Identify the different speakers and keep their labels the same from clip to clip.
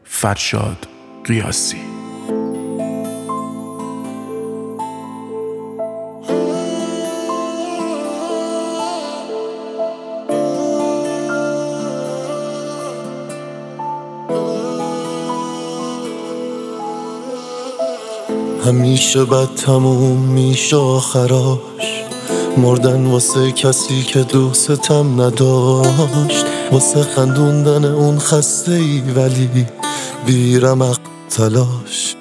Speaker 1: فرشاد قیاسی.
Speaker 2: همیشه بد تموم میشه آخراش، مردن واسه کسی که دوستم نداشت، واسه خندوندن اون خسته ای ولی بیرمق تلاش.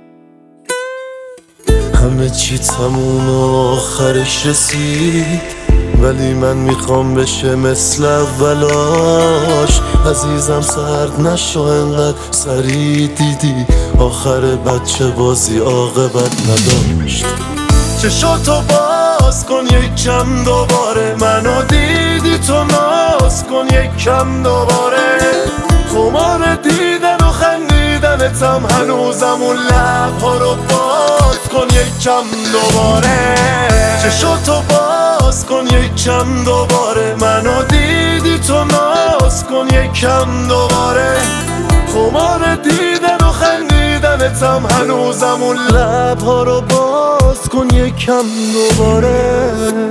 Speaker 2: همه چی تموم آخرش رسید، ولی من میخوام بشه مثل اولاش. عزیزم سرد نشو انقدر سریع، دیدی آخر بچه بازی عاقبت نداشت. چشاتو باز کن یک کم دوباره، منو دیدی تو ناز کن یک کم دوباره. خمار دیدن و خندیدنتم هنوزم اون لبها رو باز کن یک کم دوباره. چشاتو باز کن یک کم دوباره، منو دیدی تو ناز کن یک کم دوباره. خمار دیدن و خندیدنتم هنوزم اون لبها رو باز کن یک کم دوباره.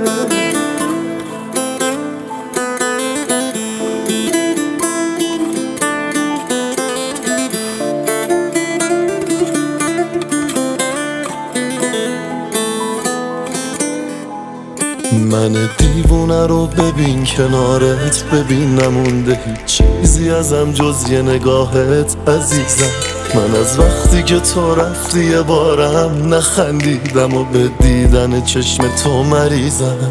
Speaker 2: من دیوونه رو ببین کنارت، ببین نمونده هیچ چیزی ازم جز یه نگاهت عزیزم. من از وقتی که تو رفتی یه بارم نخندیدم و به دیدن چشم تو مریضم.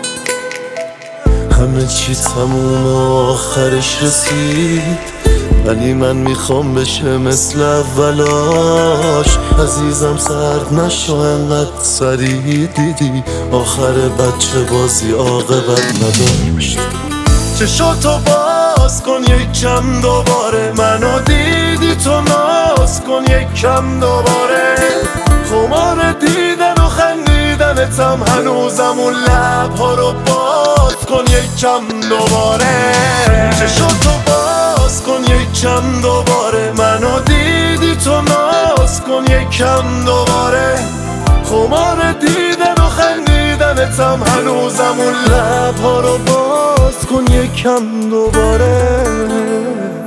Speaker 2: همه چی تموم آخرش رسید، ولی من میخوام بشه مثل اولاش. عزیزم سرد نشو انقدر سریع، دیدی آخر بچه بازی عاقبت نداشت. چشاتو باز کن یک کم دوباره، منو دیدی تو ناز کن یک کم دوباره. خمار دیدن و خندیدنتم هنوزم اون لبها رو باز کن یک کم دوباره. چشاتو باز کن یک کم دوباره، منو دیدی تو ناز کن یک کم دوباره. خمار دیدن و خندیدنتم هنوزم اون لبها رو باز کن یک کم دوباره.